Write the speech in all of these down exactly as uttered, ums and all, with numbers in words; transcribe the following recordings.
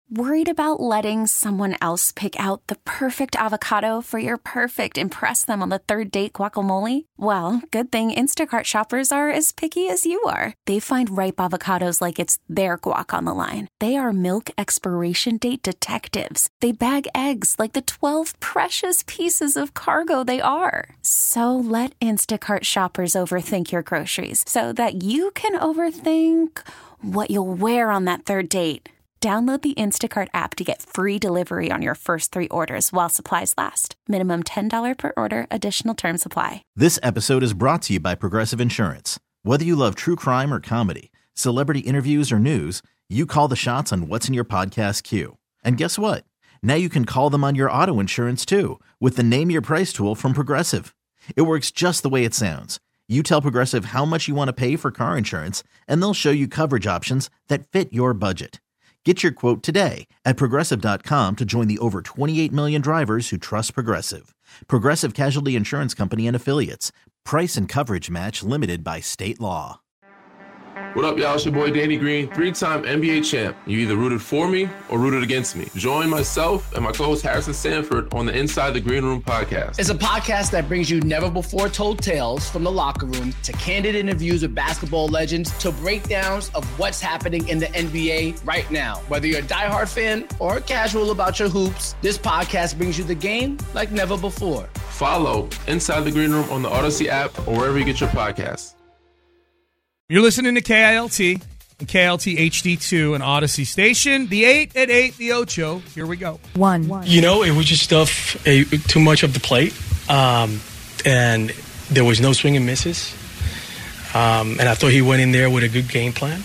Worried about letting someone else pick out the perfect avocado for your perfect impress them on the third date guacamole? Well, good thing Instacart shoppers are as picky as you are. They find ripe avocados like it's their guac on the line. They are milk expiration date detectives. They bag eggs like the twelve precious pieces of cargo they are. So let Instacart shoppers overthink your groceries so that you can overthink what you'll wear on that third date. Download the Instacart app to get free delivery on your first three orders while supplies last. Minimum ten dollars per order. Additional terms apply. This episode is brought to you by Progressive Insurance. Whether you love true crime or comedy, celebrity interviews or news, you call the shots on what's in your podcast queue. And guess what? Now you can call them on your auto insurance too with the Name Your Price tool from Progressive. It works just the way it sounds. You tell Progressive how much you want to pay for car insurance, and they'll show you coverage options that fit your budget. Get your quote today at Progressive dot com to join the over twenty-eight million drivers who trust Progressive. Progressive Casualty Insurance Company and Affiliates. Price and coverage match limited by state law. What up, y'all? It's your boy Danny Green, three-time N B A champ. You either rooted for me or rooted against me. Join myself and my co-host Harrison Sanford on the Inside the Green Room podcast. It's a podcast that brings you never-before-told tales from the locker room to candid interviews with basketball legends to breakdowns of what's happening in the N B A right now. Whether you're a diehard fan or casual about your hoops, this podcast brings you the game like never before. Follow Inside the Green Room on the Odyssey app or wherever you get your podcasts. You're listening to K I L T and K I L T H D two, an Odyssey station. The eight at eight, the Ocho. Here we go. One. You know, it was just stuff, uh, too much of the plate. Um, and there was no swing and misses. Um, and I thought he went in there with a good game plan.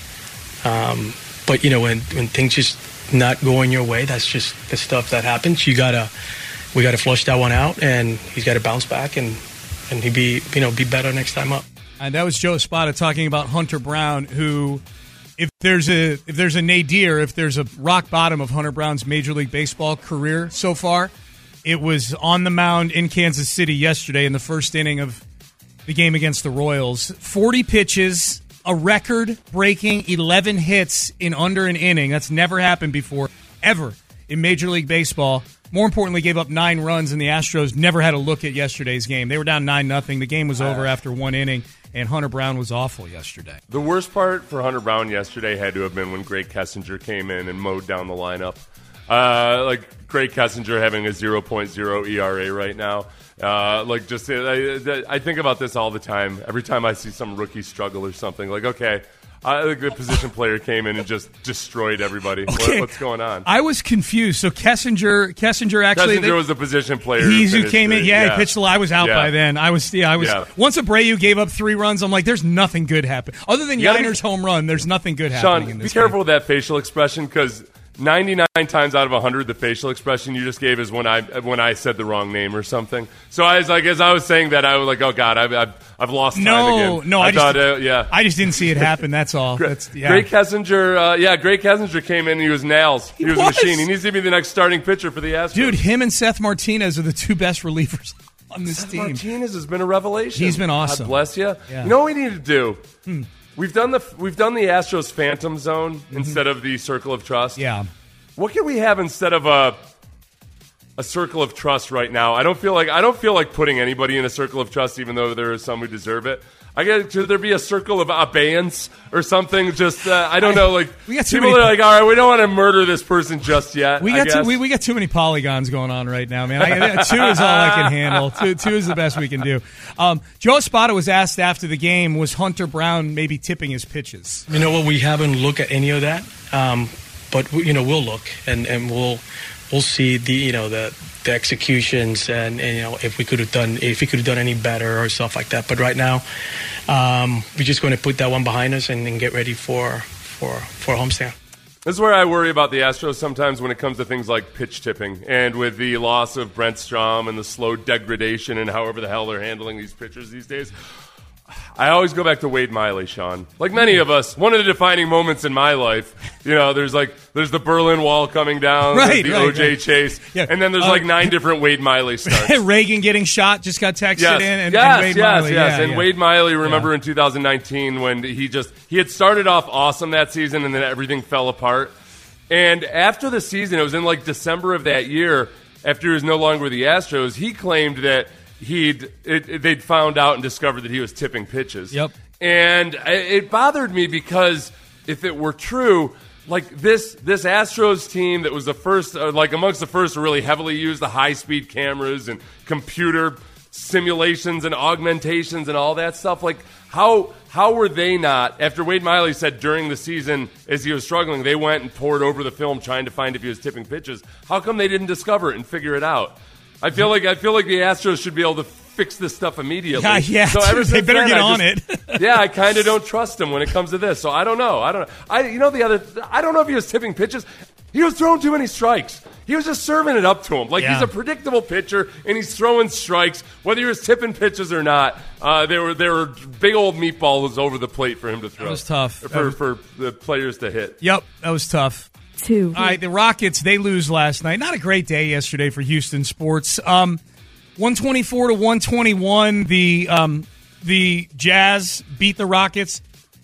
Um, but, you know, when, when things just not going your way, that's just the stuff that happens. You got to, we got to flush that one out, and he's got to bounce back and, and he be, you know, be better next time up. And that was Joe Espada talking about Hunter Brown, who, if there's a if there's a nadir, if there's a rock bottom of Hunter Brown's Major League Baseball career so far, it was on the mound in Kansas City yesterday in the first inning of the game against the Royals. forty pitches, a record-breaking eleven hits in under an inning. That's never happened before, ever, in Major League Baseball. More importantly, gave up nine runs, and the Astros never had a look at yesterday's game. They were down nine nothing. The game was over after one inning, and Hunter Brown was awful yesterday. The worst part for Hunter Brown yesterday had to have been when Greg Kessinger came in and mowed down the lineup. Uh, like, Greg Kessinger having a zero point oh E R A right now. Uh, like, just I, I think about this all the time. Every time I see some rookie struggle or something, like, okay, I think the position player came in and just destroyed everybody. Okay. What, what's going on? I was confused. So Kessinger, Kessinger actually, Kessinger they, was the position player. He's who who came in. the, Yeah, yeah, he pitched the. I was out yeah. by then. I was. Yeah, I was. Yeah. Once Abreu gave up three runs, I'm like, there's nothing good happening other than Yiner's home run. There's nothing good happening. Sean, in this be careful game. with that facial expression because ninety-nine times out of one hundred, the facial expression you just gave is when I when I said the wrong name or something. So I was like, as I was saying that, I was like, oh God, I've I've, I've lost time no, again. No, I, I just, thought, uh, yeah, I just didn't see it happen. That's all. That's yeah. Greg Kessinger, uh, yeah, Greg Kessinger came in and he was nails. He, He was, was. a machine. He needs to be the next starting pitcher for the Astros. Dude, him and Seth Martinez are the two best relievers on this Seth team. Martinez has been a revelation. He's been awesome. God bless you. Yeah. You know what we need to do? Hmm. We've done the we've done the Astros Phantom Zone mm-hmm. instead of the Circle of Trust. Yeah. What can we have instead of a a circle of trust right now? I don't feel like I don't feel like putting anybody in a circle of trust, even though there are some who deserve it. I guess should there be a circle of abeyance or something? Just uh, I don't know. Like we got too people many, are like, all right, we don't want to murder this person just yet. We I got guess. too, we, we got too many polygons going on right now, man. I, two is all I can handle. Two, two is the best we can do. Um, Joe Espada was asked after the game, was Hunter Brown maybe tipping his pitches? You know what? We haven't looked at any of that. Um, But you know, we'll look and, and we'll we'll see the you know the, the executions and, and you know if we could have done if we could have done any better or stuff like that. But right now, um, we're just going to put that one behind us and, and get ready for for for homestand. This is where I worry about the Astros sometimes when it comes to things like pitch tipping, and with the loss of Brent Strom and the slow degradation and however the hell they're handling these pitchers these days. I always go back to Wade Miley, Sean. Like many of us, one of the defining moments in my life, you know, there's like there's the Berlin Wall coming down, right, the right, O J right. chase, yeah. and then there's uh, like nine different Wade Miley starts. Reagan getting shot just got texted yes. in, and, yes, and Wade yes, Miley. yes, yeah, and yeah. Wade Miley. Remember yeah. in two thousand nineteen when he just he had started off awesome that season, and then everything fell apart. And after the season, it was in like December of that year, after he was no longer with the Astros, he claimed that he'd it, it, they'd found out and discovered that he was tipping pitches. Yep. And it bothered me because if it were true, like this this Astros team that was the first, uh, like amongst the first to really heavily use the high-speed cameras and computer simulations and augmentations and all that stuff, like how how were they not, after Wade Miley said during the season as he was struggling, they went and poured over the film trying to find if he was tipping pitches, how come they didn't discover it and figure it out? I feel like I feel like the Astros should be able to fix this stuff immediately. Yeah, yeah. So ever they since better then, get I on just, it. yeah, I kind of don't trust him when it comes to this. So I don't know. I don't know. I you know the other. I don't know if he was tipping pitches. He was throwing too many strikes. He was just serving it up to him. Like, yeah. he's a predictable pitcher, and he's throwing strikes. Whether he was tipping pitches or not, uh, there were there were big old meatballs over the plate for him to throw. That was tough. For, was... for the players to hit. Yep, that was tough. Two. All right, the Rockets, they lose last night. Not a great day yesterday for Houston sports. Um, one twenty-four to one twenty-one, the um, the Jazz beat the Rockets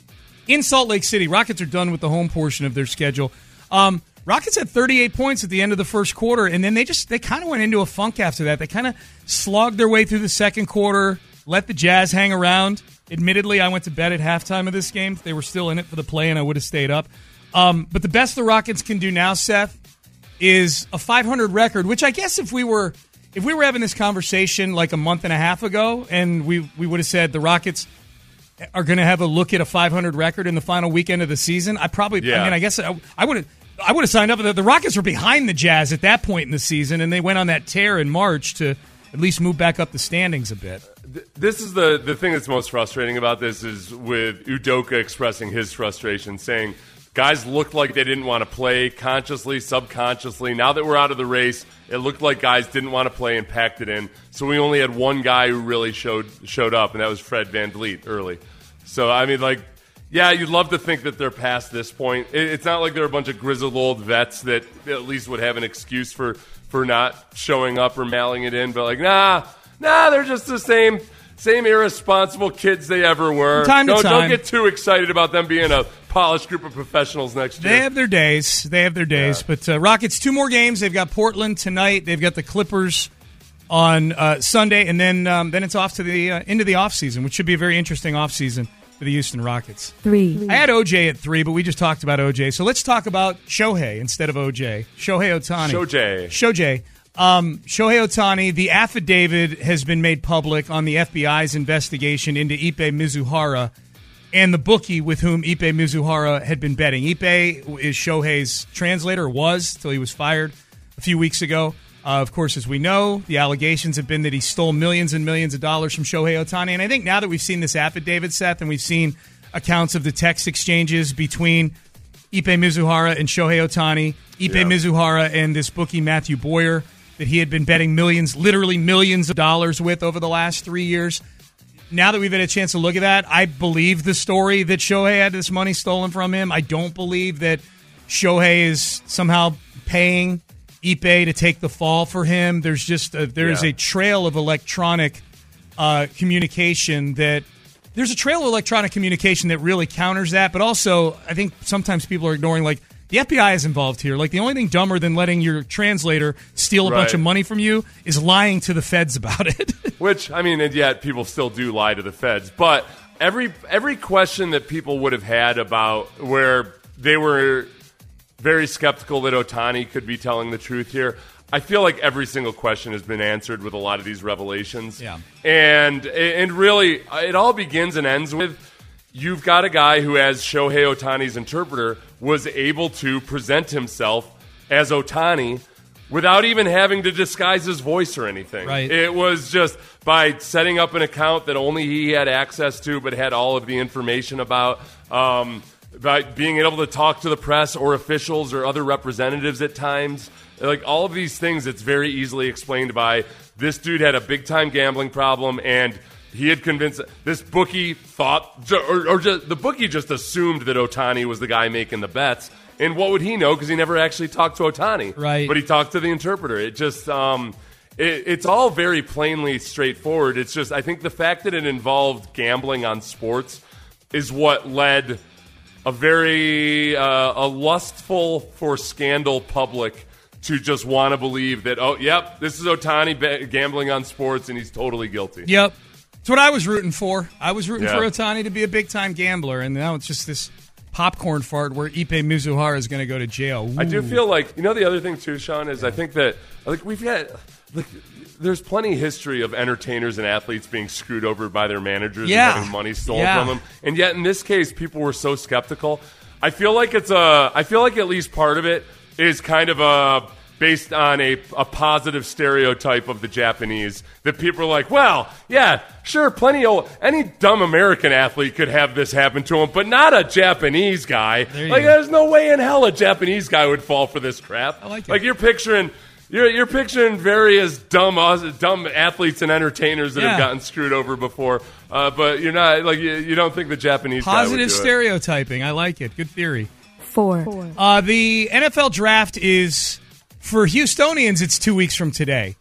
in Salt Lake City. Rockets are done with the home portion of their schedule. Um, Rockets had thirty-eight points at the end of the first quarter, and then they just they kind of went into a funk after that. They kind of slogged their way through the second quarter, let the Jazz hang around. Admittedly, I went to bed at halftime of this game. If they were still in it for the play, and I would have stayed up. Um, but the best the Rockets can do now, Seth, is a five hundred record, which I guess if we were if we were having this conversation like a month and a half ago, and we, we would have said the Rockets are going to have a look at a five hundred record in the final weekend of the season, I probably, yeah. I mean, I guess I, I would have I would have signed up. The, the Rockets were behind the Jazz at that point in the season, and they went on that tear in March to at least move back up the standings a bit. This is the, the thing that's most frustrating about this is with Udoka expressing his frustration, saying guys looked like they didn't want to play consciously, subconsciously. Now that we're out of the race, it looked like guys didn't want to play and packed it in. So we only had one guy who really showed showed up, and that was Fred VanVleet early. So, I mean, like, yeah, you'd love to think that they're past this point. It's not like they're a bunch of grizzled old vets that at least would have an excuse for, for not showing up or mailing it in. But, like, nah, nah, they're just the same same irresponsible kids they ever were. From time to don't, time. Don't get too excited about them being a polished group of professionals next year. They have their days. They have their days. Yeah. But uh, Rockets, two more games. They've got Portland tonight. They've got the Clippers on uh, Sunday. And then um, then it's off to the uh, into the offseason, which should be a very interesting offseason for the Houston Rockets. Three. I had O J at three, but we just talked about O J. So let's talk about Shohei instead of O J. Shohei Ohtani. Shohei. Shohei. Um, Shohei Ohtani, the affidavit has been made public on the F B I's investigation into Ippei Mizuhara and the bookie with whom Ippei Mizuhara had been betting. Ippei is Shohei's translator, was, till he was fired a few weeks ago. Uh, of course, as we know, the allegations have been that he stole millions and millions of dollars from Shohei Ohtani. And I think now that we've seen this affidavit, Seth, and we've seen accounts of the text exchanges between Ippei Mizuhara and Shohei Ohtani, Ippei Yeah. Mizuhara and this bookie Matthew Boyer that he had been betting millions, literally millions of dollars with over the last three years. Now that we've had a chance to look at that, I believe the story that Shohei had this money stolen from him. I don't believe that Shohei is somehow paying Ippei to take the fall for him. There's just a, there's Yeah. a trail of electronic uh, communication that there's a trail of electronic communication that really counters that. But also, I think sometimes people are ignoring, like, the F B I is involved here. Like, the only thing dumber than letting your translator steal a Right. bunch of money from you is lying to the feds about it. Which, I mean, and yet people still do lie to the feds. But every every question that people would have had about where they were very skeptical that Ohtani could be telling the truth here, I feel like every single question has been answered with a lot of these revelations. Yeah. And, and really, it all begins and ends with you've got a guy who, as Shohei Ohtani's interpreter, was able to present himself as Ohtani without even having to disguise his voice or anything. Right. It was just by setting up an account that only he had access to but had all of the information about, um, by being able to talk to the press or officials or other representatives at times. Like, all of these things, it's very easily explained by this dude had a big-time gambling problem, and he had convinced this bookie thought, or, or just, the bookie just assumed that Ohtani was the guy making the bets. And what would he know? Because he never actually talked to Ohtani. Right. But he talked to the interpreter. It just, um, it, it's all very plainly straightforward. It's just, I think the fact that it involved gambling on sports is what led a very uh, a lustful for scandal public to just want to believe that, oh, yep, this is Ohtani ba- gambling on sports, and he's totally guilty. Yep. That's what I was rooting for. I was rooting yeah. for Ohtani to be a big-time gambler, and now it's just this popcorn fart where Ipe Mizuhara is going to go to jail. Ooh. I do feel like, you know, the other thing, too, Sean, is I think that, like, we've got, like, there's plenty of history of entertainers and athletes being screwed over by their managers yeah. and having money stolen yeah. from them. And yet, in this case, people were so skeptical. I feel like it's a, I feel like at least part of it is kind of a, based on a, a positive stereotype of the Japanese, that people are like, well, yeah, sure, plenty of, any dumb American athlete could have this happen to him, but not a Japanese guy. Like, go. there's no way in hell a Japanese guy would fall for this crap. I like it. Like, you're picturing, you're, you're picturing various dumb, dumb athletes and entertainers that yeah. have gotten screwed over before, uh, but you're not, like, you, you don't think the Japanese Positive guy would do stereotyping. I like it. Good theory. Four. Uh, the N F L draft is... For Houstonians, it's two weeks from today.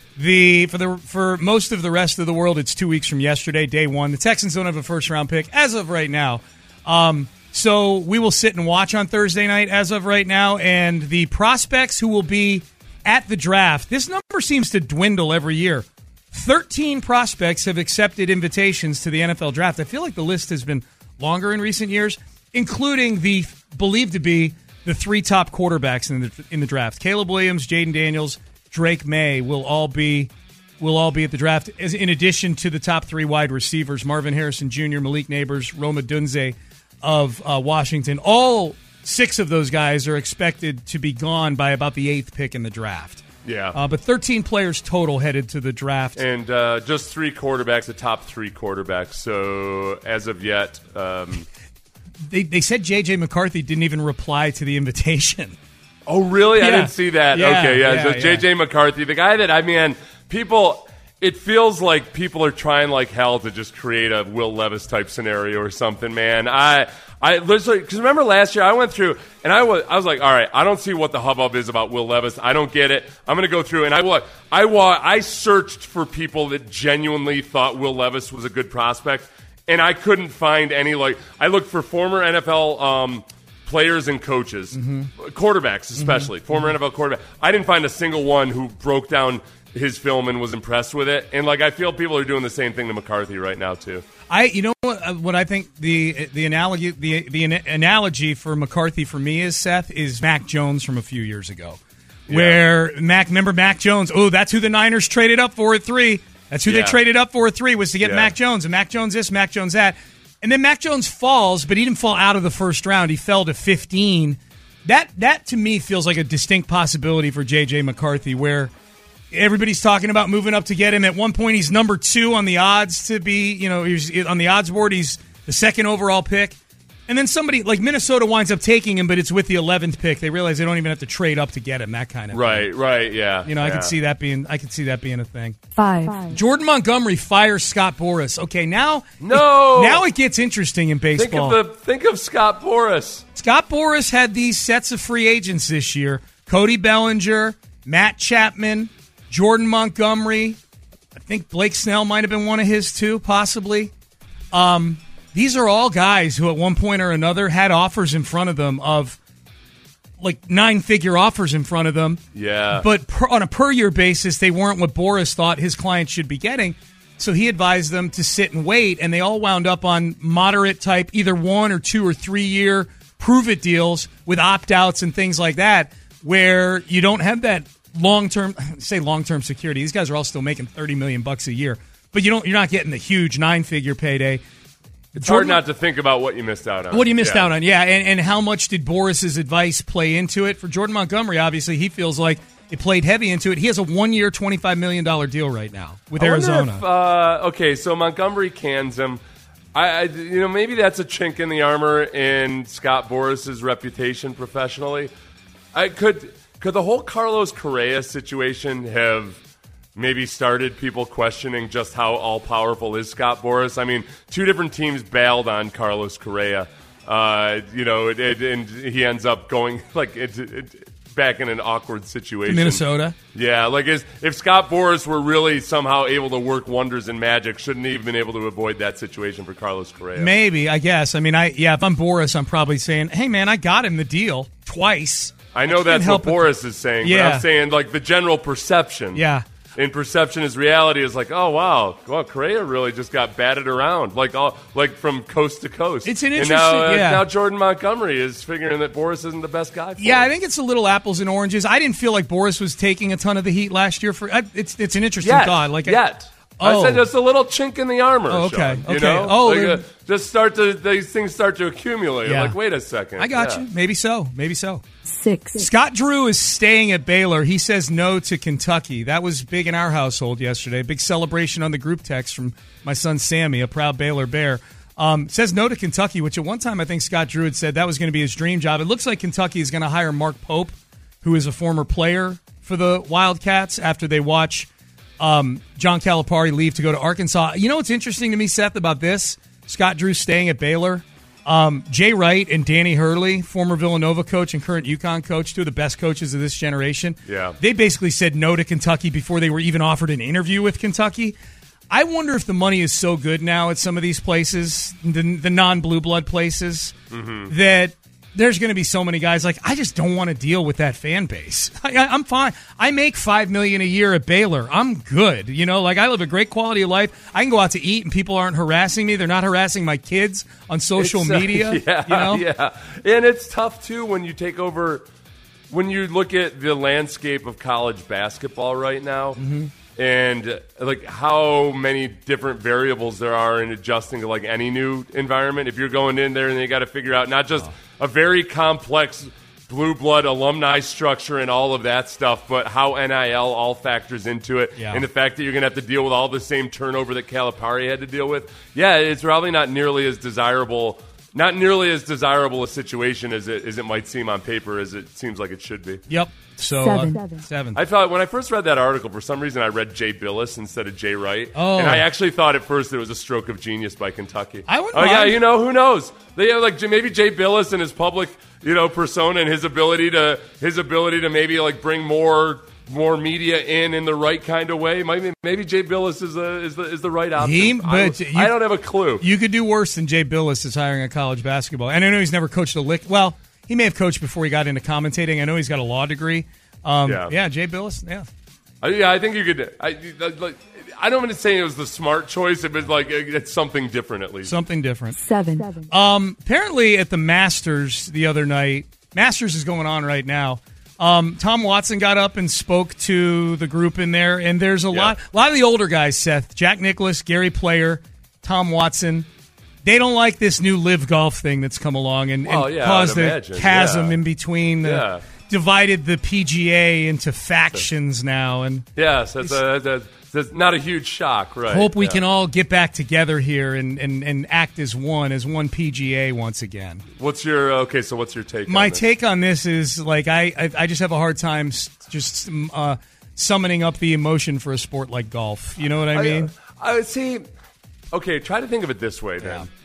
The for the for most of the rest of the world, it's two weeks from yesterday, day one. The Texans don't have a first round pick as of right now, um, so we will sit and watch on Thursday night as of right now. And the prospects who will be at the draft, this number seems to dwindle every year. Thirteen prospects have accepted invitations to the N F L draft. I feel like the list has been longer in recent years, including the believed to be the three top quarterbacks in the in the draft. Caleb Williams, Jaden Daniels, Drake May will all be will all be at the draft, as in addition to the top three wide receivers, Marvin Harrison Junior, Malik Neighbors, Rome Odunze of uh, Washington. All six of those guys are expected to be gone by about the eighth pick in the draft. Yeah. Uh, but thirteen players total headed to the draft. And uh, just three quarterbacks, the top three quarterbacks. So as of yet... Um, They they said J J McCarthy didn't even reply to the invitation. Oh, really? Yeah. I didn't see that. Yeah, okay, yeah. yeah, so yeah. J J McCarthy, the guy that, I mean, people, it feels like people are trying like hell to just create a Will Levis type scenario or something, man. I, I, literally, because remember last year I went through and I was, I was like, all right, I don't see what the hubbub is about Will Levis. I don't get it. I'm going to go through and I, what, I, I searched for people that genuinely thought Will Levis was a good prospect. And I couldn't find any, like, I looked for former N F L um, players and coaches, mm-hmm. quarterbacks especially, mm-hmm. former N F L quarterback. I didn't find a single one who broke down his film and was impressed with it. And, like, I feel people are doing the same thing to McCarthy right now, too. I, you know what, what I think the the analogy the the analogy for McCarthy for me is, Seth, is Mac Jones from a few years ago. Yeah. Where Mac, remember Mac Jones, oh, that's who the Niners traded up for at three. That's who yeah. they traded up for at three, was to get yeah. Mac Jones. And Mac Jones this, Mac Jones that. And then Mac Jones falls, but he didn't fall out of the first round. He fell to fifteen. That, that to me, feels like a distinct possibility for J J McCarthy, where everybody's talking about moving up to get him. At one point, he's number two on the odds to be, you know, he's on the odds board. He's the second overall pick. And then somebody, like Minnesota, winds up taking him, but it's with the eleventh pick. They realize they don't even have to trade up to get him, that kind of right, thing. Right, right, yeah. You know, I yeah. could see that being I could see that being a thing. Five. Five. Jordan Montgomery fires Scott Boras. Okay, now no. it, now it gets interesting in baseball. Think of the think of Scott Boras. Scott Boras had these sets of free agents this year. Cody Bellinger, Matt Chapman, Jordan Montgomery. I think Blake Snell might have been one of his too, possibly. Um These are all guys who at one point or another had offers in front of them of like nine-figure offers in front of them. Yeah. But per, on a per-year basis, they weren't what Boras thought his clients should be getting. So he advised them to sit and wait, and they all wound up on moderate type, either one or two or three-year prove-it deals with opt-outs and things like that, where you don't have that long-term, say long-term security. These guys are all still making thirty million bucks a year, but you don't, you're not getting the huge nine-figure payday. It's Jordan, hard not to think about what you missed out on. What you missed yeah. out on, yeah. And, and how much did Boris's advice play into it? For Jordan Montgomery, obviously, he feels like it played heavy into it. He has a one-year, twenty-five million dollars deal right now with I Arizona. If, uh, okay, so Montgomery cans him. I, I, you know, maybe that's a chink in the armor in Scott Boris's reputation professionally. I could could the whole Carlos Correa situation have maybe started people questioning just how all-powerful is Scott Boras? I mean, two different teams bailed on Carlos Correa. Uh, you know, it, it, and he ends up going, like, it, it, back in an awkward situation. Minnesota. Yeah, like as, if Scott Boras were really somehow able to work wonders in Magic, shouldn't he have been able to avoid that situation for Carlos Correa? Maybe, I guess. I mean, I yeah. If I'm Boras, I'm probably saying, "Hey, man, I got him the deal twice." I know I that's what it. Boras is saying, yeah. but I'm saying like the general perception. Yeah. In perception is reality is like, oh wow, well Correa really just got batted around like all like from coast to coast. It's an and interesting. now, uh, yeah. now Jordan Montgomery is figuring that Boras isn't the best guy. For yeah, him. I think it's a little apples and oranges. I didn't feel like Boras was taking a ton of the heat last year. For I, it's it's an interesting yet, thought. Like yet. I, oh. I said just a little chink in the armor. Oh, okay. Sean, you okay. know? Oh, like, uh, just start to these things start to accumulate. Yeah. Like, wait a second. I got yeah. you. Maybe so. Maybe so. Six. Scott Drew is staying at Baylor. He says no to Kentucky. That was big in our household yesterday. Big celebration on the group text from my son Sammy, a proud Baylor Bear. Um, says no to Kentucky, which at one time I think Scott Drew had said that was going to be his dream job. It looks like Kentucky is going to hire Mark Pope, who is a former player for the Wildcats, after they watch um, John Calipari leave to go to Arkansas. You know what's interesting to me, Seth, about this? Scott Drew staying at Baylor. Um, Jay Wright and Danny Hurley, former Villanova coach and current UConn coach, two of the best coaches of this generation. Yeah. They basically said no to Kentucky before they were even offered an interview with Kentucky. I wonder if the money is so good now at some of these places, the, the non-blue blood places, mm-hmm. that there's going to be so many guys like, I just don't want to deal with that fan base. I, I, I'm fine. I make five million dollars a year at Baylor. I'm good. You know, like I live a great quality of life. I can go out to eat and people aren't harassing me. They're not harassing my kids on social It's, uh, media. Yeah, you know? yeah. And it's tough, too, when you take over, when you look at the landscape of college basketball right now. Mm-hmm. And like how many different variables there are in adjusting to like any new environment. If you're going in there and you got to figure out not just a very complex blue blood alumni structure and all of that stuff, but how N I L all factors into it, yeah. and the fact that you're going to have to deal with all the same turnover that Calipari had to deal with. Yeah, it's probably not nearly as desirable. Not nearly as desirable a situation as it as it might seem on paper as it seems like it should be. Yep. So seven. Uh, seven. I thought when I first read that article, for some reason I read Jay Billis instead of Jay Wright, oh. and I actually thought at first it was a stroke of genius by Kentucky. I wouldn't Oh yeah, mind. you know who knows? They have like maybe Jay Billis and his public, you know, persona and his ability to his ability to maybe like bring more. more media in in the right kind of way. Maybe maybe Jay Billis is the is the is the right option. He, but I, you, I don't have a clue. You could do worse than Jay Billis is hiring a college basketball. And I know he's never coached a lick. Well, he may have coached before he got into commentating. I know he's got a law degree. Um, yeah. yeah, Jay Billis. Yeah, I, yeah. I think you could. I like. I don't want to say it was the smart choice. It was like it's something different at least. Something different. Seven. Um, apparently at the Masters the other night, Masters is going on right now. Um, Tom Watson got up and spoke to the group in there, and there's a yeah. lot, a lot of the older guys. Seth, Jack Nicklaus, Gary Player, Tom Watson. They don't like this new live golf thing that's come along and, well, and yeah, caused a imagine. chasm yeah. in between. The, yeah. Divided the P G A into factions now, and yes, that's, a, that's, that's not a huge shock, right? Hope we yeah. can all get back together here and, and, and act as one, as one P G A once again. What's your okay? So what's your take? My on this? take on this is like I, I I just have a hard time just uh, summoning up the emotion for a sport like golf. You know what I mean? I, I see. Okay, try to think of it this way then. Yeah.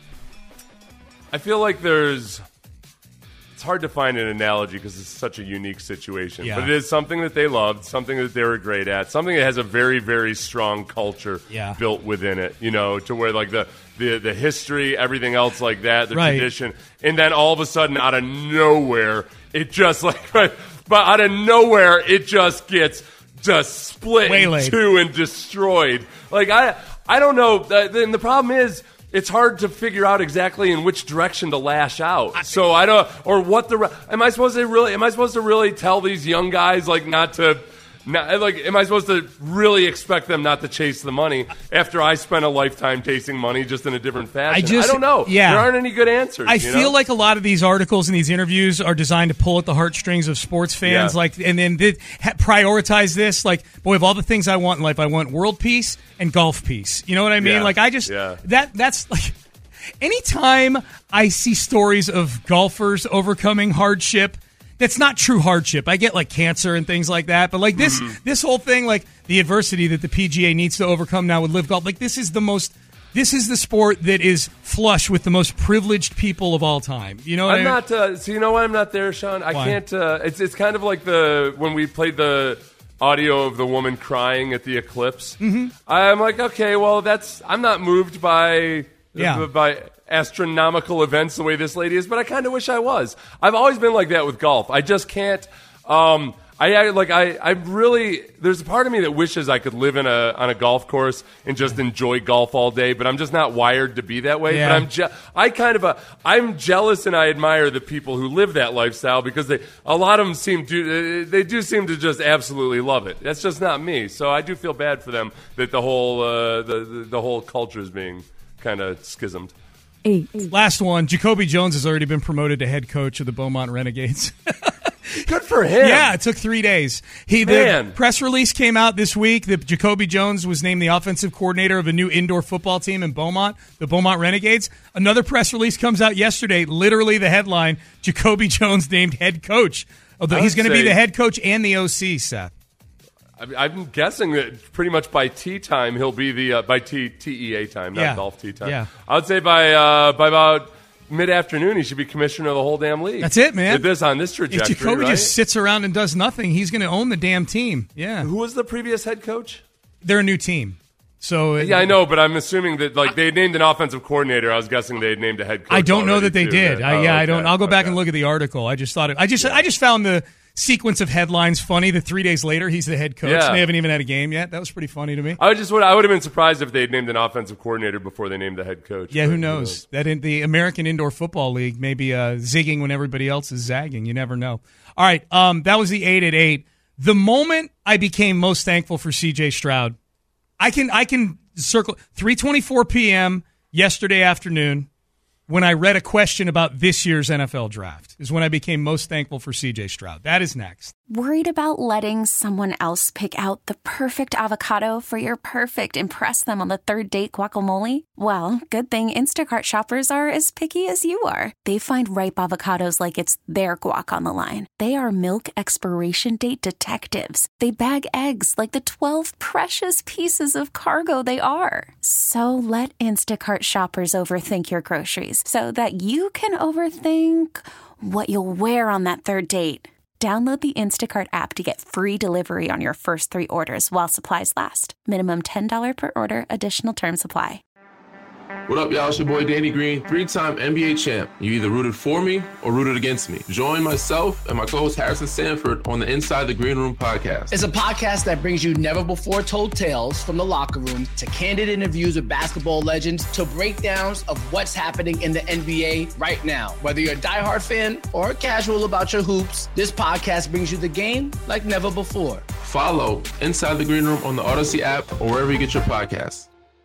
I feel like there's. It's hard to find an analogy because it's such a unique situation. Yeah. But it is something that they loved, something that they were great at, something that has a very, very strong culture yeah. built within it, you know, to where like the, the, the history, everything else like that, the right. tradition. And then all of a sudden, out of nowhere, it just like, right, but out of nowhere, it just gets just split Waylaid. in two and destroyed. Like, I, I don't know. And the problem is, it's hard to figure out exactly in which direction to lash out. So I don't, or what the, am I supposed to really, am I supposed to really tell these young guys like not to, not, like, am I supposed to really expect them not to chase the money after I spent a lifetime chasing money just in a different fashion? I, just, I don't know. Yeah. There aren't any good answers. I you feel know? like a lot of these articles and these interviews are designed to pull at the heartstrings of sports fans, Yeah. like, and then they ha- prioritize this. Like, boy, of all the things I want in life, I want world peace and golf peace. You know what I mean? Yeah. Like, I just Yeah. that that's like. Anytime I see stories of golfers overcoming hardship, that's not true hardship. I get like cancer and things like that, but like this, Mm-hmm. this whole thing, like the adversity that the P G A needs to overcome now with Live Golf, like this is the most this is the sport that is flush with the most privileged people of all time. You know what I'm I mean? not. Uh, so you know why I'm not there, Sean? I Why? can't. Uh, it's it's kind of like the when we played the audio of the woman crying at the eclipse. Mm-hmm. I'm like, okay, well, that's. I'm not moved by Yeah. by astronomical events the way this lady is, but I kind of wish I was. I've always been like that with golf. I just can't. Um, I, I like I, I really there's a part of me that wishes I could live in a on a golf course and just enjoy golf all day, but I'm just not wired to be that way. Yeah. But I'm je- I kind of a, I'm jealous and I admire the people who live that lifestyle because they a lot of them seem to they do seem to just absolutely love it. That's just not me. So I do feel bad for them that the whole uh, the, the the whole culture is being kind of schismed. Eight. Last one. Jacoby Jones has already been promoted to head coach of the Beaumont Renegades. Good for him. Yeah, it took three days. He the Man. press release came out this week that Jacoby Jones was named the offensive coordinator of a new indoor football team in Beaumont, the Beaumont Renegades. Another press release comes out yesterday. Literally the headline: Jacoby Jones named head coach. Although I he's would going to be say- the head coach and the O C, Seth. I- I'm guessing that pretty much by tea time he'll be the uh, by T T E A time, not Yeah. golf tea time. Yeah. I would say by uh, by about mid afternoon he should be commissioner of the whole damn league. That's it, man. With this on this If trajectory, Jacoby right? just sits around and does nothing, he's going to own the damn team. Yeah, Who was the previous head coach? they're a new team. So Yeah, I know, but I'm assuming that like they named an offensive coordinator. I was guessing they had named a head coach. I don't know already, that they too, did. right? I, Oh, yeah, I okay. don't. I'll go back Okay. and look at the article. I just thought it. I just I just found the sequence of headlines funny. That three days later he's the head coach. Yeah. And they haven't even had a game yet. That was pretty funny to me. I would just would I would have been surprised if they had named an offensive coordinator before they named the head coach. Yeah, but who knows? That in the American Indoor Football League may be uh, zigging when everybody else is zagging. You never know. All right, um, that was the eight at eight. The moment I became most thankful for C J Stroud, I can I can circle three twenty-four p.m. yesterday afternoon when I read a question about this year's N F L draft is when I became most thankful for C J Stroud. That is next. Worried about letting someone else pick out the perfect avocado for your perfect impress them on the third date guacamole? Well, good thing Instacart shoppers are as picky as you are. They find ripe avocados like it's their guac on the line. They are milk expiration date detectives. They bag eggs like the twelve precious pieces of cargo they are. So let Instacart shoppers overthink your groceries so that you can overthink what you'll wear on that third date. Download the Instacart app to get free delivery on your first three orders while supplies last. Minimum ten dollars per order. Additional terms apply. What up, y'all? It's your boy Danny Green, three-time N B A champ. You either rooted for me or rooted against me. Join myself and my co-host Harrison Sanford on the Inside the Green Room podcast. It's a podcast that brings you never-before-told tales from the locker room to candid interviews with basketball legends to breakdowns of what's happening in the N B A right now. Whether you're a diehard fan or casual about your hoops, this podcast brings you the game like never before. Follow Inside the Green Room on the Odyssey app or wherever you get your podcasts.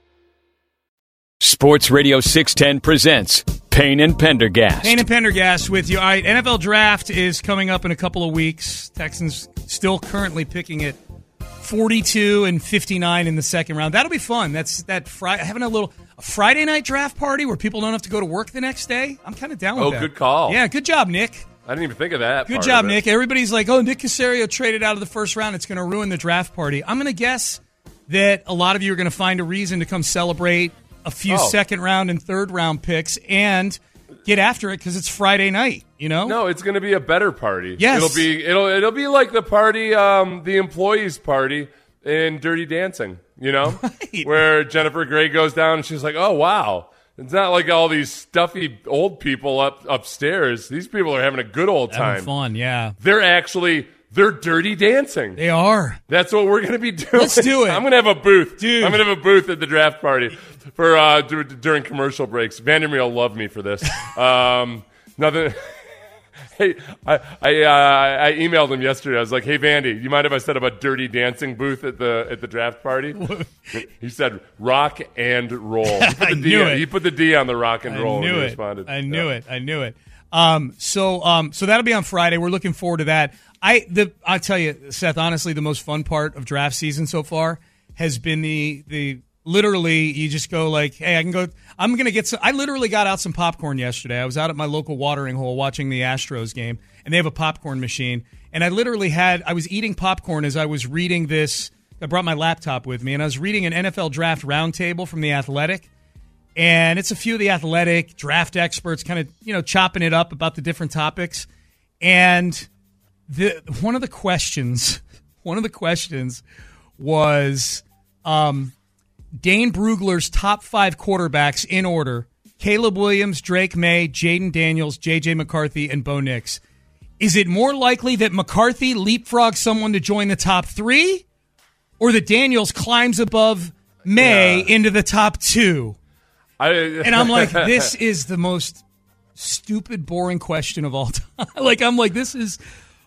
Sports Radio six ten presents Payne and Pendergast. Payne and Pendergast with you. All right, N F L draft is coming up in a couple of weeks. Texans still currently picking at forty-two and fifty-nine in the second round. That'll be fun. That's that Friday, having a little a Friday night draft party where people don't have to go to work the next day. I'm kind of down with Oh, that. good call. Yeah, good job, Nick. I didn't even think of that. Good part job, of it. Nick. Everybody's like, oh, Nick Caserio traded out of the first round. It's going to ruin the draft party. I'm going to guess that a lot of you are going to find a reason to come celebrate a few Oh. second round and third round picks and get after it because it's Friday night, you know? No, it's going to be a better party. Yes. it'll be it'll it'll be like the party, um, the employees' party in Dirty Dancing. You know, Right. where Jennifer Grey goes down and she's like, "Oh wow." It's not like all these stuffy old people up upstairs. These people are having a good old time. Having fun, yeah. They're actually they're dirty dancing. They are. That's what we're going to be doing. Let's do it. I'm going to have a booth. Dude. I'm going to have a booth at the draft party for uh, d- during commercial breaks. Vandermeer will love me for this. Um, nothing. Hey, I I, uh, I emailed him yesterday. I was like, "Hey, Vandy, you mind if I set up a dirty dancing booth at the at the draft party?" He said, "Rock and roll." He put the I D knew on, it. He put the D on the rock and roll. I knew and he it. responded. I knew Yeah. it. I knew it. Um, so, um, so that'll be on Friday. We're looking forward to that. I, the, I'll tell you, Seth, honestly, the most fun part of draft season so far has been the, the, literally, you just go like, hey, I can go, I'm going to get some, I literally got out some popcorn yesterday. I was out at my local watering hole watching the Astros game, and they have a popcorn machine. And I literally had, I was eating popcorn as I was reading this. I brought my laptop with me, and I was reading an N F L draft roundtable from The Athletic. and it's a few of the athletic draft experts kind of, you know, chopping it up about the different topics. And the one of the questions, one of the questions was um, Dane Brugler's top five quarterbacks in order: Caleb Williams, Drake May, Jaden Daniels, J J McCarthy, and Bo Nix. Is it more likely that McCarthy leapfrogs someone to join the top three, or that Daniels climbs above May yeah. into the top two? I, and I'm like, this is the most stupid, boring question of all time. Like, I'm like, this is,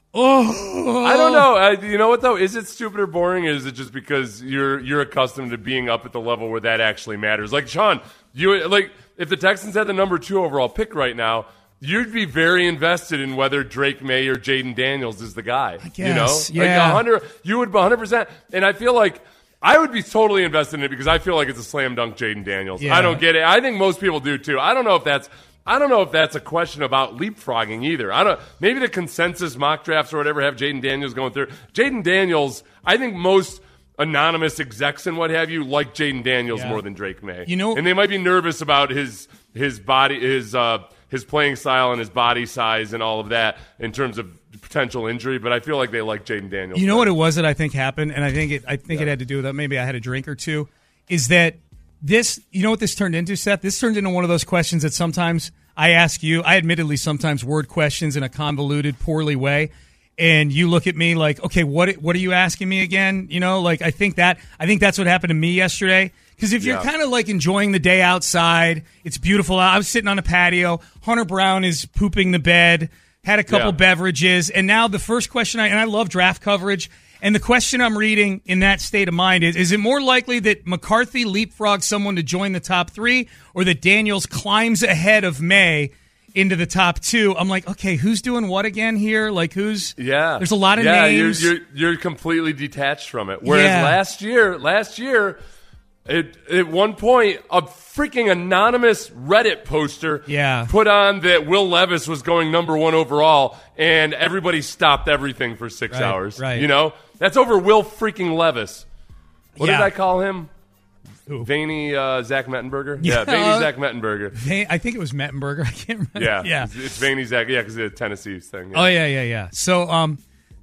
oh. I don't know. Uh, you know what, though? Is it stupid or boring, or is it just because you're you're accustomed to being up at the level where that actually matters? Like, Sean, you like if the Texans had the number two overall pick right now, you'd be very invested in whether Drake May or Jaden Daniels is the guy. I guess, you know? yeah. Like one hundred, you would one hundred percent. And I feel like I would be totally invested in it because I feel like it's a slam dunk Jaden Daniels. Yeah. I don't get it. I think most people do too. I don't know if that's I don't know if that's a question about leapfrogging either. I don't. Maybe the consensus mock drafts or whatever have Jaden Daniels going through. Jaden Daniels, I think most anonymous execs and what have you like Jaden Daniels yeah. more than Drake May. You know, and they might be nervous about his his body, his uh, his playing style and his body size and all of that in terms of potential injury. But I feel like they like Jaden Daniels. You know what it was that I think happened, and I think it I think yeah. it had to do with that. Maybe I had a drink or two. Is that this? You know what this turned into, Seth? This turned into one of those questions that sometimes I ask you. I admittedly sometimes word questions in a convoluted, poorly way, and you look at me like, okay, what what are you asking me again? You know, like I think that I think that's what happened to me yesterday. Because if you're yeah. kind of like enjoying the day outside, it's beautiful. I was sitting on a patio. Hunter Brown is pooping the bed. Had a couple yeah. beverages, and now the first question, I and I love draft coverage. And the question I'm reading in that state of mind is, is it more likely that McCarthy leapfrogs someone to join the top three, or that Daniels climbs ahead of May into the top two? I'm like, okay, who's doing what again here? Like, who's – yeah. There's a lot of yeah, names. You're, you're, you're completely detached from it. Whereas yeah. last year, last year – It, at one point, a freaking anonymous Reddit poster yeah. put on that Will Levis was going number one overall, and everybody stopped everything for six right, hours. Right. You know? That's over Will freaking Levis. What yeah. did I call him? Who? Veiny uh, Zach Mettenberger? Yeah, Yeah, Veiny uh, Zach Mettenberger. Vein, I think it was Mettenberger. I can't remember. Yeah, yeah. It's, it's Veiny Zach. Yeah, because of the Tennessee thing. Yeah. Oh, yeah, yeah, yeah. So, um,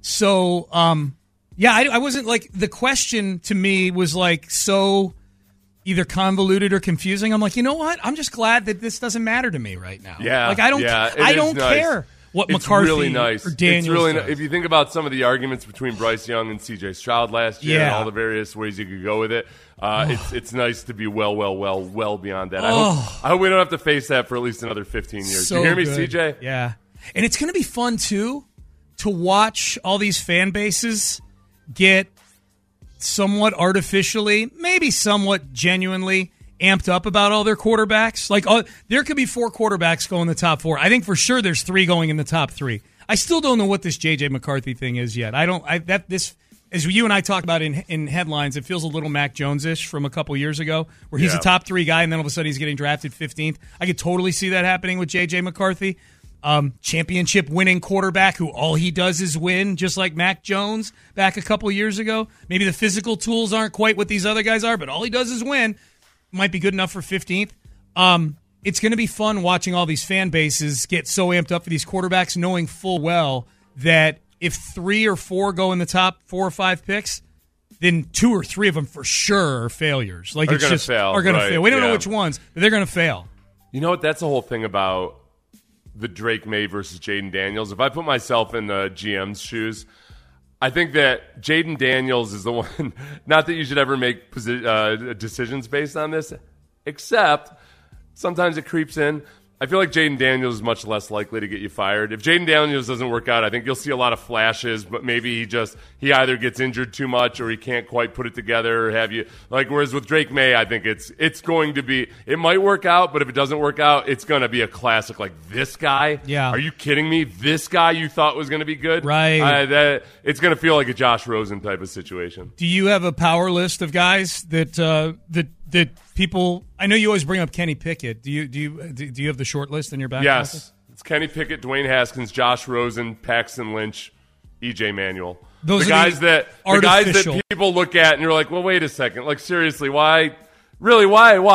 so, um, yeah, I, I wasn't like, the question to me was like so either convoluted or confusing. I'm like, you know what? I'm just glad that this doesn't matter to me right now. Yeah, like I don't, yeah, I is don't nice. care what it's McCarthy really nice. or Daniels It's really does. ni- if you think about some of the arguments between Bryce Young and C J Stroud last year, Yeah. and all the various ways you could go with it, uh, Oh. it's it's nice to be well, well, well, well beyond that. I, Oh. hope, I hope we don't have to face that for at least another fifteen years. So you hear me, good. C J? Yeah, and it's going to be fun too to watch all these fan bases get somewhat artificially, maybe somewhat genuinely amped up about all their quarterbacks. Like, oh, there could be four quarterbacks going in the top four. I think for sure there's three going in the top three. I still don't know what this J J McCarthy thing is yet. I don't. I that this as you and I talked about in in headlines, it feels a little Mac Jones-ish from a couple years ago, where he's Yeah. a top three guy and then all of a sudden he's getting drafted fifteenth. I could totally see that happening with J J McCarthy. Um, championship winning quarterback who all he does is win, just like Mac Jones back a couple years ago. Maybe the physical tools aren't quite what these other guys are, but all he does is win. Might be good enough for fifteenth. Um, it's going to be fun watching all these fan bases get so amped up for these quarterbacks, knowing full well that if three or four go in the top four or five picks, then two or three of them for sure are failures. Like Are it's gonna just fail, are going right, to fail. We don't yeah. know which ones, but they're going to fail. You know what? That's the whole thing about the Drake May versus Jaden Daniels. If I put myself in the G M's shoes, I think that Jaden Daniels is the one, not that you should ever make posi- uh, decisions based on this, except sometimes it creeps in. I feel like Jaden Daniels is much less likely to get you fired. If Jaden Daniels doesn't work out, I think you'll see a lot of flashes, but maybe he just, he either gets injured too much or he can't quite put it together or have you, like, whereas with Drake May, I think it's, it's going to be, it might work out, but if it doesn't work out, it's going to be a classic, like, this guy? Yeah. Are you kidding me? This guy you thought was going to be good? Right. Uh, that, it's going to feel like a Josh Rosen type of situation. Do you have a power list of guys that uh, that that people? I know you always bring up Kenny Pickett. Do you do you do you have the short list in your back Yes, pocket? it's Kenny Pickett, Dwayne Haskins, Josh Rosen, Paxton Lynch, E J Manuel. Those the are guys the that the guys that artificial. people look at and you're like, well, wait a second. Like, seriously, why? Really, why? Why?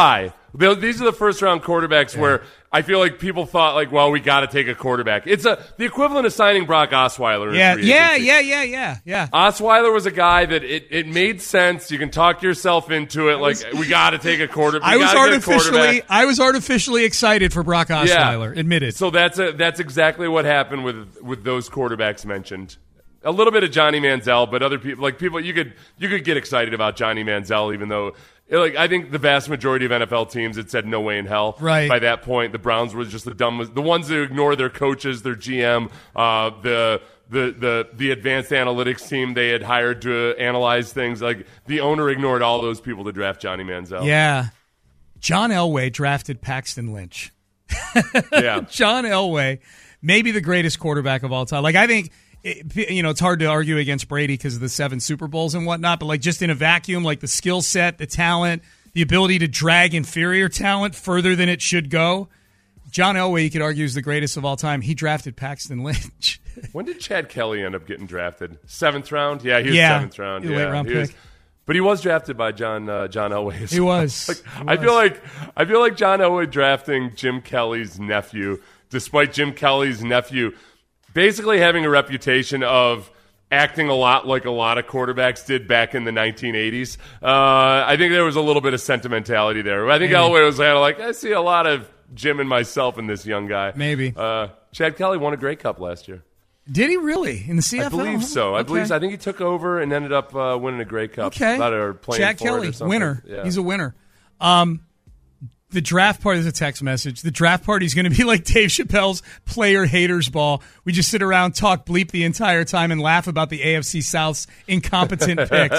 They- These are the first round quarterbacks yeah. where I feel like people thought like, well, we got to take a quarterback. It's a the equivalent of signing Brock Osweiler. Yeah, yeah, yeah, yeah, yeah, yeah. Osweiler was a guy that it, it made sense. You can talk yourself into it. Like was, we got to take a quarterback. I was artificially, I was artificially excited for Brock Osweiler. Yeah. Admitted. So that's a, that's exactly what happened with with those quarterbacks mentioned. A little bit of Johnny Manziel, but other people like people you could you could get excited about Johnny Manziel, even though. Like I think the vast majority of N F L teams had said no way in hell. Right. By that point, the Browns were just the dumb, the ones that ignore their coaches, their G M, uh, the the the the advanced analytics team they had hired to analyze things. Like the owner ignored all those people to draft Johnny Manziel. Yeah, John Elway drafted Paxton Lynch. yeah, John Elway, maybe the greatest quarterback of all time. Like I think. It, you know, it's hard to argue against Brady because of the seven Super Bowls and whatnot, but like just in a vacuum, like the skill set, the talent, the ability to drag inferior talent further than it should go. John Elway, you could argue, is the greatest of all time. He drafted Paxton Lynch. When did Chad Kelly end up getting drafted? Seventh round? Yeah, he was yeah, seventh round. Yeah, late round he pick. Was, but he was drafted by John uh, John Elway. He was. Like, he I was. feel like I feel like John Elway drafting Jim Kelly's nephew, despite Jim Kelly's nephew basically having a reputation of acting a lot like a lot of quarterbacks did back in the nineteen eighties. Uh, I think there was a little bit of sentimentality there. I think Maybe. Elway was kind of like, I see a lot of Jim and myself in this young guy. Maybe. Uh, Chad Kelly won a Grey Cup last year. Did he really? In the C F L? I believe so. I okay. believe so. I think he took over and ended up uh, winning a Grey Cup. Okay. Or playing Chad for Kelly, it or something. winner. Yeah. He's a winner. Um, The draft party is a text message. The draft party is going to be like Dave Chappelle's Player Haters Ball. We just sit around, talk bleep the entire time, and laugh about the A F C South's incompetent picks.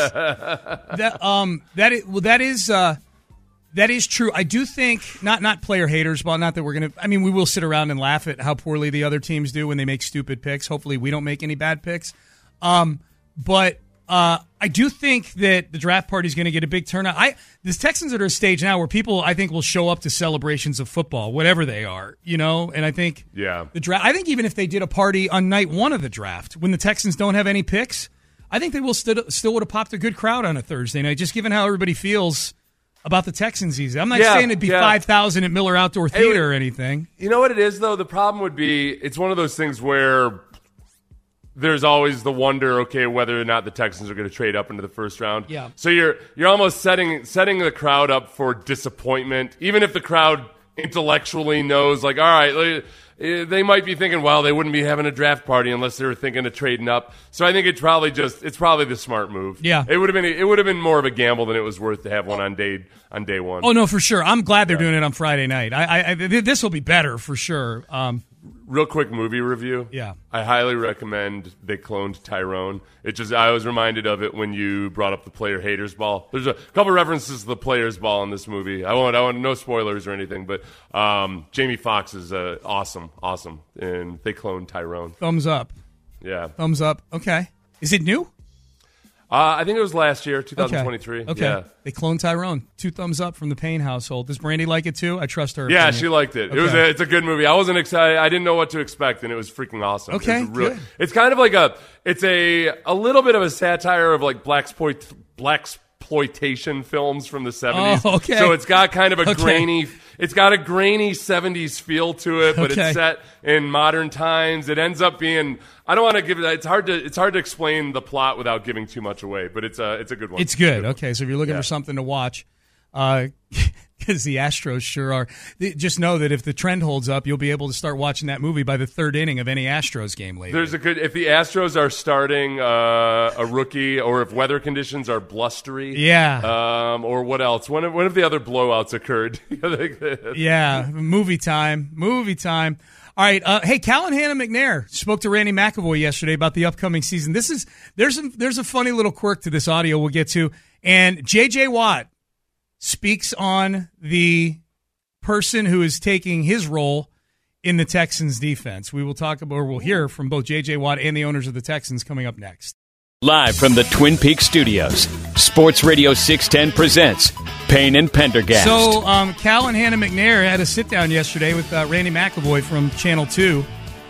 that um that is, well, that is uh, that is true. I do think not not Player Haters Ball. Not that we're going to. I mean, we will sit around and laugh at how poorly the other teams do when they make stupid picks. Hopefully, we don't make any bad picks. Um, but. Uh, I do think that the draft party is going to get a big turnout. I the Texans are at a stage now where people, I think, will show up to celebrations of football, whatever they are, you know. And I think, yeah, the draft. I think even if they did a party on night one of the draft, when the Texans don't have any picks, I think they will st- still would have popped a good crowd on a Thursday night, just given how everybody feels about the Texans. Easy. I'm not yeah, saying it'd be yeah. five thousand at Miller Outdoor Theater or anything. You know what it is, though? The problem would be it's one of those things where there's always the wonder, okay, whether or not the Texans are going to trade up into the first round. Yeah. So you're you're almost setting setting the crowd up for disappointment, even if the crowd intellectually knows, like, all right, they might be thinking, well, they wouldn't be having a draft party unless they were thinking of trading up. So I think it's probably just it's probably the smart move. Yeah. It would have been it would have been more of a gamble than it was worth to have one on day on day one. Oh no, for sure. I'm glad they're yeah. doing it on Friday night. I, I, I this will be better for sure. Um, Real quick movie review. Yeah. I highly recommend They Cloned Tyrone. It just I was reminded of it when you brought up the Player Haters Ball. There's a couple references to the Players Ball in this movie. I won't I want no spoilers or anything, but um, Jamie Foxx is uh, awesome, awesome in They Cloned Tyrone. Thumbs up. Yeah. Thumbs up. Okay. Is it new? Uh, I think it was last year, twenty twenty-three. Okay. okay. Yeah. They cloned Tyrone. Two thumbs up from the Payne household. Does Brandy like it too? I trust her. Yeah, opinion. she liked it. Okay. It was a, it's a good movie. I wasn't excited. I didn't know what to expect, and it was freaking awesome. Okay, it really, good. It's kind of like a it's a a little bit of a satire of like black blaxploitation films from the seventies. Oh, okay. So it's got kind of a okay. grainy. It's got a grainy seventies feel to it, but okay. it's set in modern times. It ends up being. I don't want to give it. It's hard to. It's hard to explain the plot without giving too much away. But it's a. It's a good one. It's good. It's a good Okay, so if you're looking yeah. for something to watch, because uh, the Astros sure are. Just know that if the trend holds up, you'll be able to start watching that movie by the third inning of any Astros game later. There's a good. If the Astros are starting uh, a rookie, or if weather conditions are blustery, yeah, um, or what else? When when have the other blowouts occurred? yeah, movie time. Movie time. All right, uh, hey, Cal and Hannah McNair spoke to Randy McAvoy yesterday about the upcoming season. This is there's a, there's a funny little quirk to this audio we'll get to, and J J Watt speaks on the person who is taking his role in the Texans defense. We will talk about, or we'll hear from both J J Watt and the owners of the Texans coming up next. Live from the Twin Peaks studios, Sports Radio six ten presents Payne and Pendergast. So, um, Cal and Hannah McNair had a sit-down yesterday with uh, Randy McAvoy from Channel two,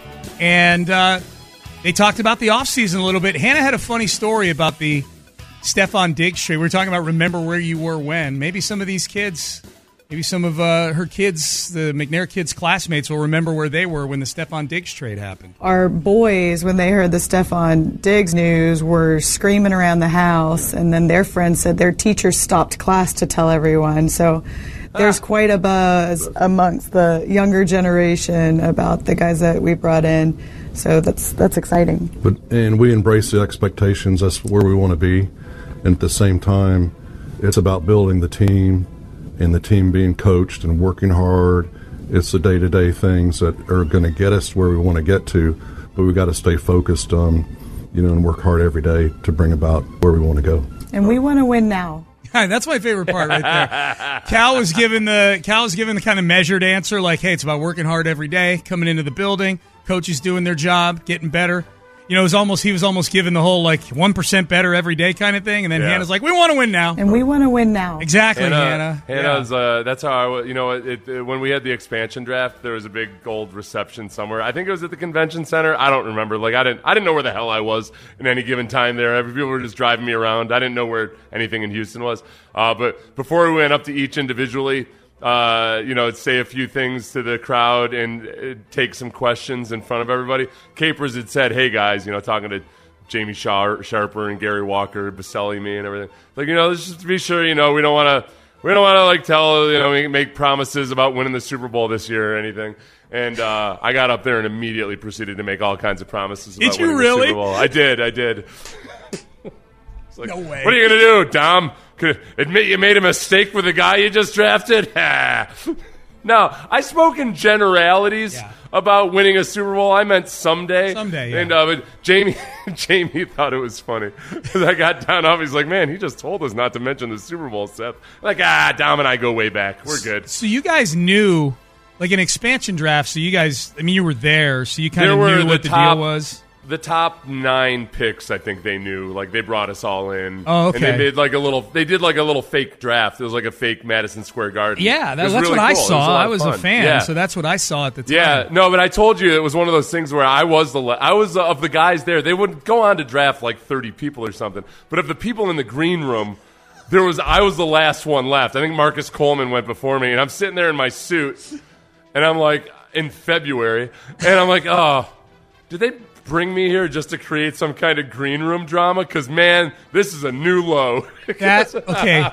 and uh, they talked about the offseason a little bit. Hannah had a funny story about the Stefon Diggs trade. We were talking about remember where you were when. Maybe some of these kids Maybe some of uh, her kids, the McNair kids' classmates, will remember where they were when the Stephon Diggs trade happened. Our boys, when they heard the Stephon Diggs news, were screaming around the house, and then their friends said their teachers stopped class to tell everyone. So there's ah. quite a buzz amongst the younger generation about the guys that we brought in. So that's that's exciting. But and we embrace the expectations. That's where we want to be. And at the same time, it's about building the team and the team being coached and working hard. It's the day-to-day things that are going to get us where we want to get to, but we've got to stay focused, um, you know, and work hard every day to bring about where we want to go. And we want to win now. That's my favorite part right there. Cal was given the Cal was given the kind of measured answer, like, hey, it's about working hard every day, coming into the building, coaches doing their job, getting better. You know, it was almost he was almost given the whole, like, one percent better every day kind of thing. And then yeah. Hannah's like, we want to win now. And we want to win now. Exactly, Hannah. Hannah. Hannah's, yeah. uh, that's how I, you know, it, it, when we had the expansion draft, there was a big gold reception somewhere. I think it was at the convention center. I don't remember. Like, I didn't I didn't know where the hell I was in any given time there. Every people were just driving me around. I didn't know where anything in Houston was. Uh, but before we went up to each individually, Uh, you know, say a few things to the crowd and uh, take some questions in front of everybody. Capers had said, hey, guys, you know, talking to Jamie Shar- Sharper and Gary Walker, Baselli, me, and everything. Like, you know, let's just be sure, you know, we don't want to, we don't want to, like, tell, you know, make promises about winning the Super Bowl this year or anything. And uh, I got up there and immediately proceeded to make all kinds of promises about did you winning really? the Super Bowl. I did, I did. It's like, no way. What are you going to do, Dom? Admit you made a mistake with the guy you just drafted? No, I spoke in generalities yeah. about winning a Super Bowl. I meant someday. Someday, yeah. And uh, but Jamie, Jamie thought it was funny. Because I got down off. He's like, man, he just told us not to mention the Super Bowl, Seth. I'm like, ah, Dom and I go way back. We're good. So you guys knew, like an expansion draft, so you guys, I mean, you were there, so you kind of knew what the top, deal was? The top nine picks, I think they knew. Like, they brought us all in. Oh, okay. And they made like a little, they did like a little fake draft. It was like a fake Madison Square Garden. Yeah, that, that's really what cool. I saw. Was I was a fan, yeah. so that's what I saw at the time. Yeah, no, but I told you it was one of those things where I was the, I was uh, of the guys there. They would go on to draft like thirty people or something. But of the people in the green room, there was, I was the last one left. I think Marcus Coleman went before me, and I'm sitting there in my suit, and I'm like, in February, and I'm like, oh, did they bring me here just to create some kind of green room drama? Because, man, this is a new low. That, okay,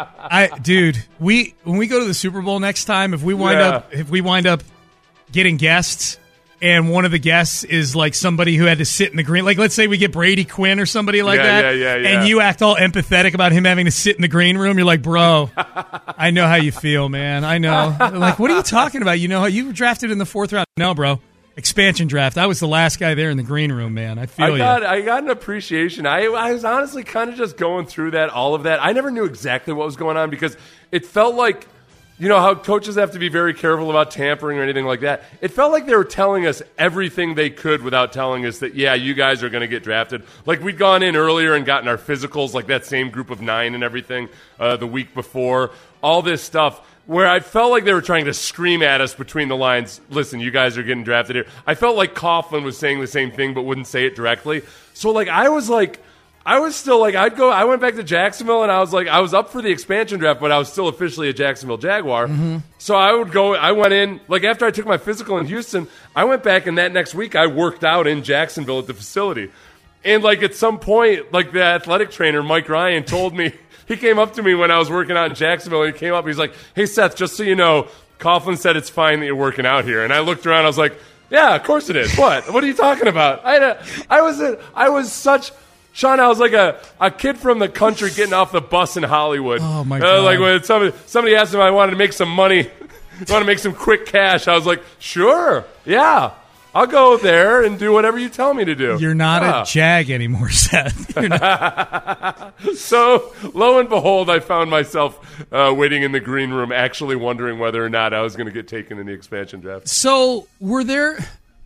I, dude, we when we go to the Super Bowl next time, if we wind Yeah. up if we wind up getting guests, and one of the guests is like somebody who had to sit in the green, like let's say we get Brady Quinn or somebody like Yeah, that, yeah, yeah, yeah. and you act all empathetic about him having to sit in the green room. You're like, bro, I know how you feel, man. I know. Like, what are you talking about? You know how you were drafted in the fourth round? No, bro. Expansion draft. I was the last guy there in the green room, man. I feel I got, you. I got an appreciation. I, I was honestly kind of just going through that, all of that. I never knew exactly what was going on because it felt like, you know how coaches have to be very careful about tampering or anything like that. It felt like they were telling us everything they could without telling us that, yeah, you guys are going to get drafted. Like, we'd gone in earlier and gotten our physicals, like that same group of nine and everything, uh, the week before. All this stuff. Where I felt like they were trying to scream at us between the lines, listen, you guys are getting drafted here. I felt like Coughlin was saying the same thing but wouldn't say it directly. So, like, I was like, I was still like, I'd go, I went back to Jacksonville and I was like, I was up for the expansion draft, but I was still officially a Jacksonville Jaguar. Mm-hmm. So I would go, I went in, like after I took my physical in Houston, I went back and that next week I worked out in Jacksonville at the facility. And, like, at some point, like, the athletic trainer, Mike Ryan, told me, he came up to me when I was working out in Jacksonville, and he came up, he's like, hey, Seth, just so you know, Coughlin said it's fine that you're working out here. And I looked around, I was like, yeah, of course it is. What? What are you talking about? I had a, I was a, I was such, Sean, I was like a, a kid from the country getting off the bus in Hollywood. Oh, my uh, God. Like, when somebody, somebody asked me if I wanted to make some money, want to make some quick cash, I was like, sure, yeah. I'll go there and do whatever you tell me to do. You're not yeah. a Jag anymore, Seth. You're not. So, lo and behold, I found myself uh, waiting in the green room, actually wondering whether or not I was going to get taken in the expansion draft. So, were there...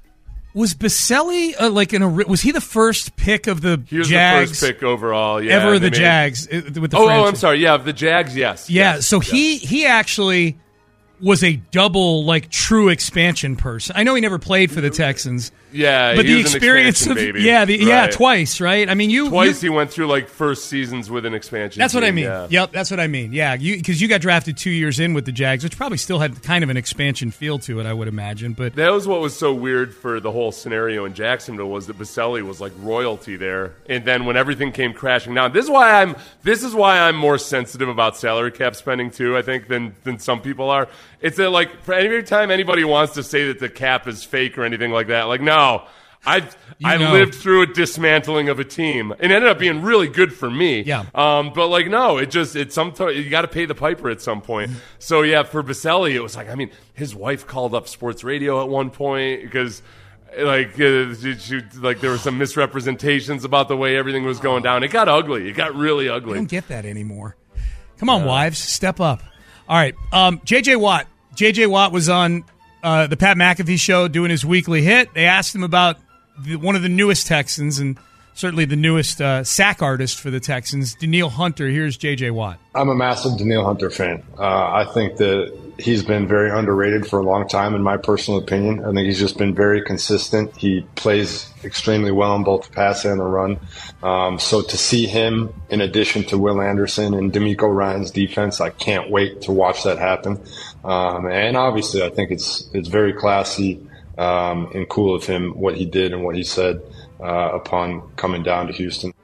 Was Baselli uh, like an? Was he the first pick of the He was Jags? the first pick overall. Yeah, ever the made, Jags uh, with the oh, franchise. oh, I'm sorry. Yeah, the Jags. Yes. Yeah. yes, So yes. he he actually was a double like true expansion person. I know he never played for the Texans, Yeah, but he the was an experience of baby. yeah, the, right. yeah, twice, right? I mean, you twice you, he went through like first seasons with an expansion. That's team, what I mean. Yeah. Yep, that's what I mean. Yeah, you because you got drafted two years in with the Jags, which probably still had kind of an expansion feel to it, I would imagine. But that was what was so weird for the whole scenario in Jacksonville was that Boselli was like royalty there, and then when everything came crashing down, this is why I'm this is why I'm more sensitive about salary cap spending too. I think than than some people are. It's that like for every time anybody wants to say that the cap is fake or anything like that, like no. I've You I know. lived through a dismantling of a team. It ended up being really good for me. Yeah. Um, but like no, it just it's some you got to pay the piper at some point. So yeah, for Boselli, it was like I mean, his wife called up sports radio at one point because like uh, she, she, like there were some misrepresentations about the way everything was going down. It got ugly. It got really I ugly. don't get that anymore. Come on, wives, step up. All right, um, J J Watt. J J Watt was on uh, the Pat McAfee show doing his weekly hit. They asked him about the, one of the newest Texans and certainly the newest uh, sack artist for the Texans, Danielle Hunter. Here's J J Watt. I'm a massive Danielle Hunter fan. Uh, I think that he's been very underrated for a long time, in my personal opinion. I think he's just been very consistent. He plays extremely well in both the pass and the run. Um, so to see him in addition to Will Anderson and D'Amico Ryan's defense, I can't wait to watch that happen. Um, and obviously, I think it's it's very classy um, and cool of him, what he did and what he said uh, upon coming down to Houston.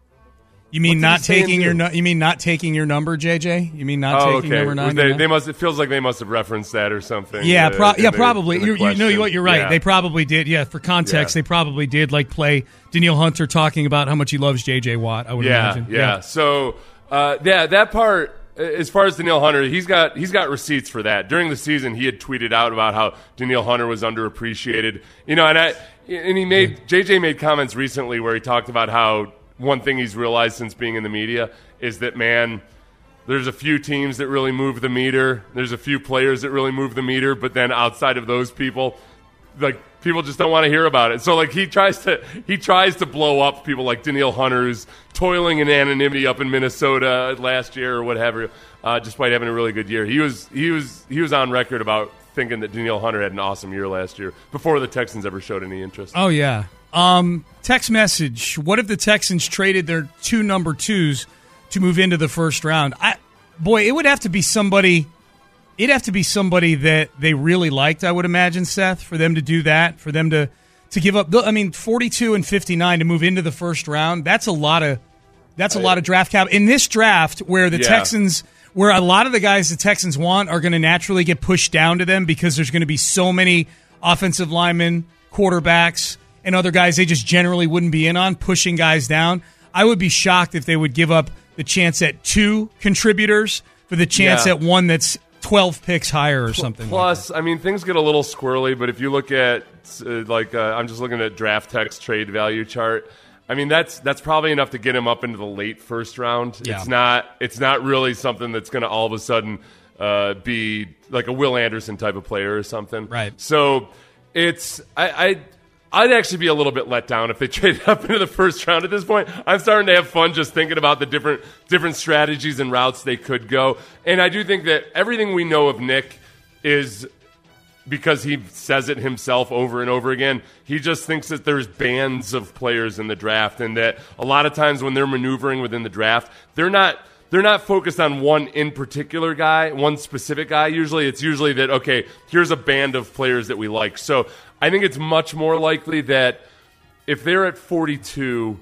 You mean What did not he say taking in your here? nu- you mean not taking your number, J J? You mean not Oh, taking okay. number nine? They, you know? they must. It feels like they must have referenced that or something. Yeah, uh, pro- in yeah, the- probably. in the You, you know question. what? You're right. Yeah. They probably did. Yeah, for context, Yeah. they probably did like play Danielle Hunter talking about how much he loves J J Watt. I would yeah, imagine. Yeah, So, uh, yeah, that part. As far as Danielle Hunter, he's got he's got receipts for that. During the season, he had tweeted out about how Danielle Hunter was underappreciated. You know, and I and he made J J made comments recently where he talked about how one thing he's realized since being in the media is that man. There's a few teams that really move the meter. There's a few players that really move the meter, but then outside of those people, like people just don't want to hear about it. So like he tries to he tries to blow up people like Danielle Hunter, who's toiling in anonymity up in Minnesota last year or whatever, uh, despite having a really good year. He was he was he was on record about thinking that Danielle Hunter had an awesome year last year before the Texans ever showed any interest. Oh yeah. Um, text message. What if the Texans traded their two number twos to move into the first round? I boy, it would have to be somebody. It'd have to be somebody that they really liked, I would imagine, Seth, for them to do that, for them to, to give up. I mean, forty-two and fifty-nine to move into the first round. That's a lot of that's a lot of draft cap in this draft where the Yeah. Texans, where a lot of the guys the Texans want are going to naturally get pushed down to them because there's going to be so many offensive linemen, quarterbacks, and other guys they just generally wouldn't be in on pushing guys down. I would be shocked if they would give up the chance at two contributors for the chance Yeah. at one that's twelve picks higher or something. Plus, I mean, things get a little squirrely, but if you look at, uh, like, uh, I'm just looking at draft text trade value chart. I mean, that's that's probably enough to get him up into the late first round. Yeah. It's not it's not really something that's going to all of a sudden uh, be like a Will Anderson type of player or something. Right. So it's I. I I'd actually be a little bit let down if they traded up into the first round at this point. I'm starting to have fun just thinking about the different different strategies and routes they could go. And I do think that everything we know of Nick is because he says it himself over and over again. He just thinks that there's bands of players in the draft and that a lot of times when they're maneuvering within the draft, they're not they're not focused on one in particular guy, one specific guy. Usually it's usually that, okay, here's a band of players that we like. So I think it's much more likely that if they're at forty-two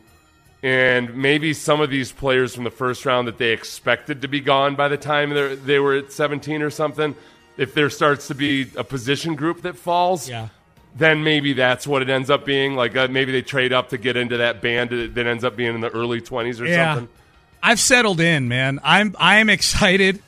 and maybe some of these players from the first round that they expected to be gone by the time they were at seventeen or something, if there starts to be a position group that falls, Yeah. then maybe that's what it ends up being. Like uh, maybe they trade up to get into that band that, that ends up being in the early twenties or Yeah. something. I've settled in, man. I'm I'm excited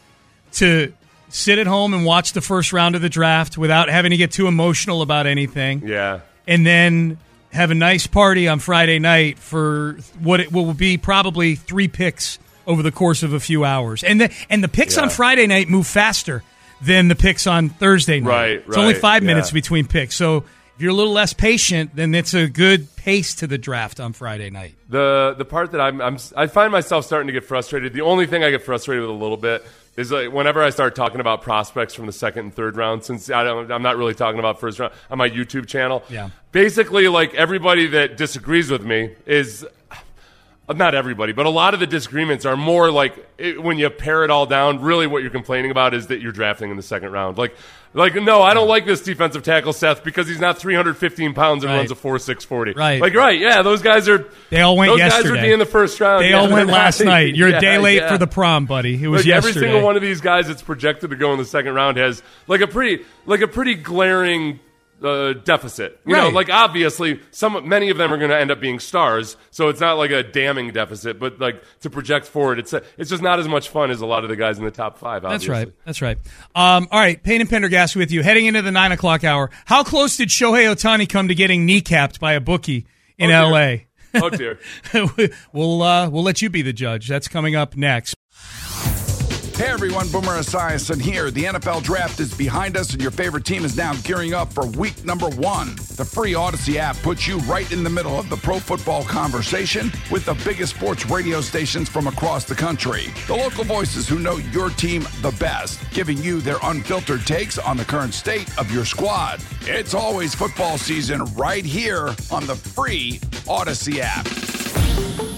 to sit at home and watch the first round of the draft without having to get too emotional about anything. Yeah. And then have a nice party on Friday night for what it will be probably three picks over the course of a few hours. And the and the picks Yeah. on Friday night move faster than the picks on Thursday night. Right, It's only right, five yeah. minutes between picks. So if you're a little less patient, then it's a good pace to the draft on Friday night. The the part that I'm, I'm I find myself starting to get frustrated. The only thing I get frustrated with a little bit is like whenever I start talking about prospects from the second and third round, since I don't, I'm not really talking about first round on my YouTube channel. Yeah. Basically, like everybody that disagrees with me is not everybody, but a lot of the disagreements are more like it, when you pare it all down. Really, what you're complaining about is that you're drafting in the second round. Like, like no, I don't like this defensive tackle, Seth, because he's not three hundred fifteen pounds and right. runs a four six forty. Right. Like, right? Yeah, those guys are. They all went those yesterday. Those guys would be in the first round. They yeah, all went last not, night. You're yeah, a day late yeah. for the prom, buddy. It was like yesterday. Every single one of these guys that's projected to go in the second round has like a pretty, like a pretty glaring. Uh, deficit, you right. know, like obviously some, many of them are going to end up being stars, so it's not like a damning deficit, but like to project forward, it's a, it's just not as much fun as a lot of the guys in the top five. Obviously. That's right. That's right. Um, all right, Payne and Pendergast with you, heading into the nine o'clock hour. How close did Shohei Ohtani come to getting kneecapped by a bookie in oh, L A? Oh dear. we'll uh, we'll let you be the judge. That's coming up next. Hey everyone, Boomer Esiason here. The N F L Draft is behind us and your favorite team is now gearing up for week number one. The free Odyssey app puts you right in the middle of the pro football conversation with the biggest sports radio stations from across the country. The local voices who know your team the best, giving you their unfiltered takes on the current state of your squad. It's always football season right here on the free Odyssey app.